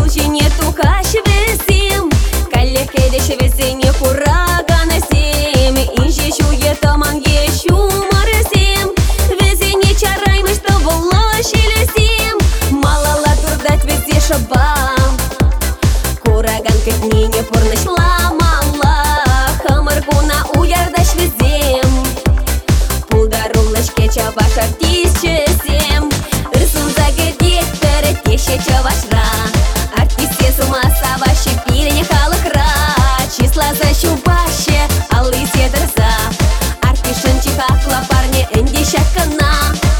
Bulcine tu kaşı vesim Kalle kedeşe vesini kuraga nasim Inji şuye tamam yeşu marasim Vesini çaraymış da волошилесим Малала турдать везде шабам Кураган кэтнине порныш ламала Хамаргуна уярдаш везем Пулдарулыш кеча баш артистчесем Рысун загедет тәрі теше чавашра Артисте сумаса ваши пирене халықра Числа защу баще, алы седырса Артишын чихакла парне энди шакана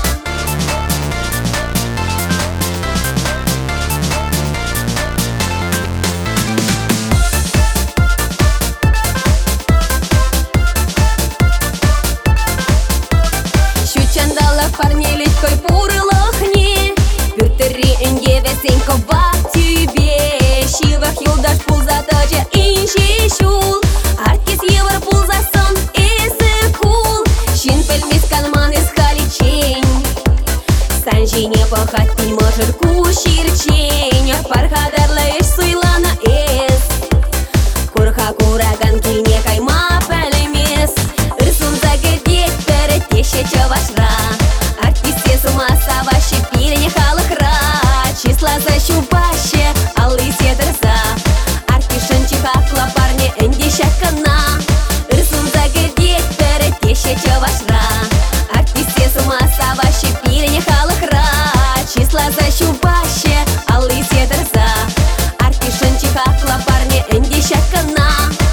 Парней литкой пурылахни Пюртери энге весенько бак тебе Шивах юлдаш пулзатача инши шул Артис евар пулзасон эсэ кул Шин пельмис канман из халичень Санжине пахать не может куширчень Пархадарлы эш суйлана эс Курха кураган кильне кайма пелемес Рысун загедет тәрі теше чавашра Сумаса ваши пирене халықра Числа защу баще, алы седырса Артишын чихакла парне энди шакана Рысун загедет тәрі теше чавашра Артисте сумаса ваши пирене халықра Числа защу баще, алы седырса Артишын чихакла парне энди шакана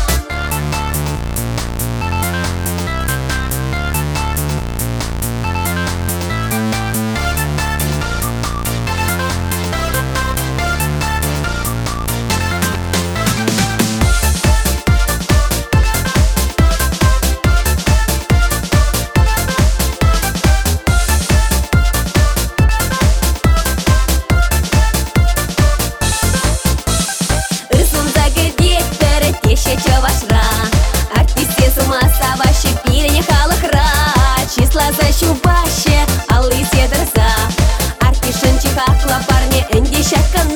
Чавашра Артисте сумаса ваши пирене халықра Числа защу баще, алы седырса Артишын чихакла парне энди шакана